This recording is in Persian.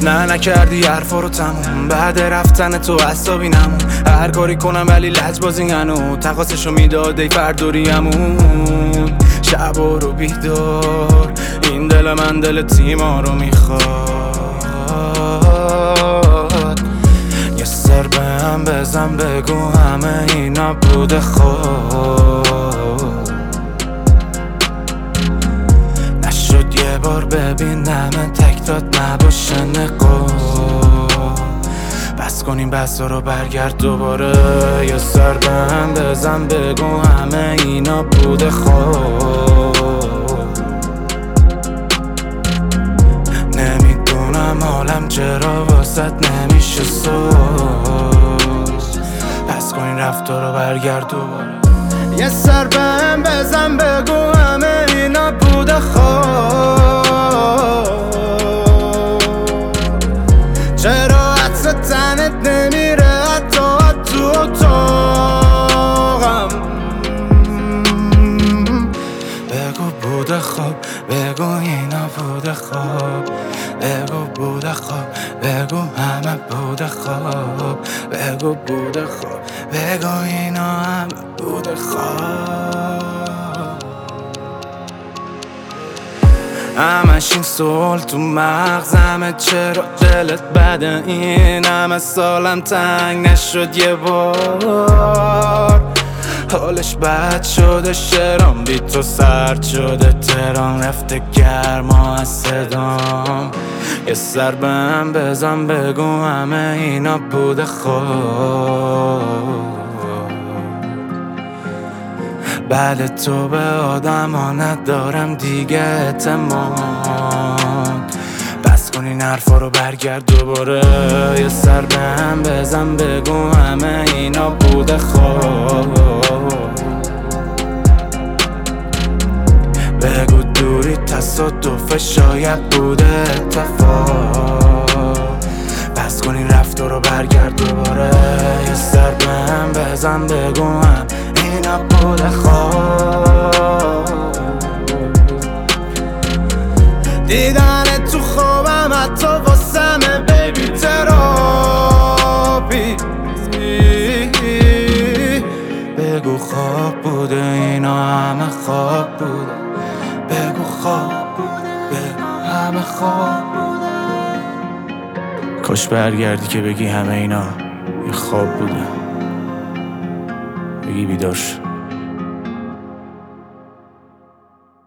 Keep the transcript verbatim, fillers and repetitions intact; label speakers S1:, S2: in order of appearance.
S1: نه نکردی حرفا رو تموم، بعد رفتن تو عصابی نمون. هر کاری کنم ولی لجبازی هنو تقاسشو میداد ای فردوریمون. شبا رو بیدار این دل من دل تیما رو میخواد. یه سر به هم بزن بگو همه اینا بوده خواب. نشد یه بار ببینم تک داد نباشه نقاب. بس کنیم بسا رو برگرد دوباره. یه سر به هم بزن بگو همه اینا بوده خواب. نمیدونم حالم چرا واسط نمیشه سوز. پس کنین رفتار رو برگرد دوباره. یه سر به هم بزن بگو همه اینا بوده خواب. چرا عطر تنت نمیره حتی تو اتاقم. بگو بوده خواب، بگو اینا بوده خواب. بگو بوده خواب، بگو همه بوده خواب. بگو بوده خواب، بگو اینا همه بوده خواب. همش این سوال تو مغزمه، چرا دلت بده این همه سالم تنگ نشد یه بار. حالش بد شده شرام بی تو سرد شده تهران رفته گرما از صدام. یه سر به هم بزن بگو همه اینا بوده خواب. بعد تو به آدم ها ندارم دیگه اعتماد. بس کن این حرفا رو برگرد دوباره. یه سر به هم بزن بگو همه اینا بوده خواب. بگو دوری تصادف شاید بوده اتفاق. بس کن این رفتار رو برگرد دوباره. یه سر به هم بزن بگو هم اینا بوده خواب. دیدن تو خوابم حتی واسمه بیبی تراپی. بگو خواب بوده اینا همه خواب بوده. بگو خواب بوده، بگو همه خواب بوده. کاش برگردی که بگی همه اینا یه خواب بوده. بگی بیدار شو.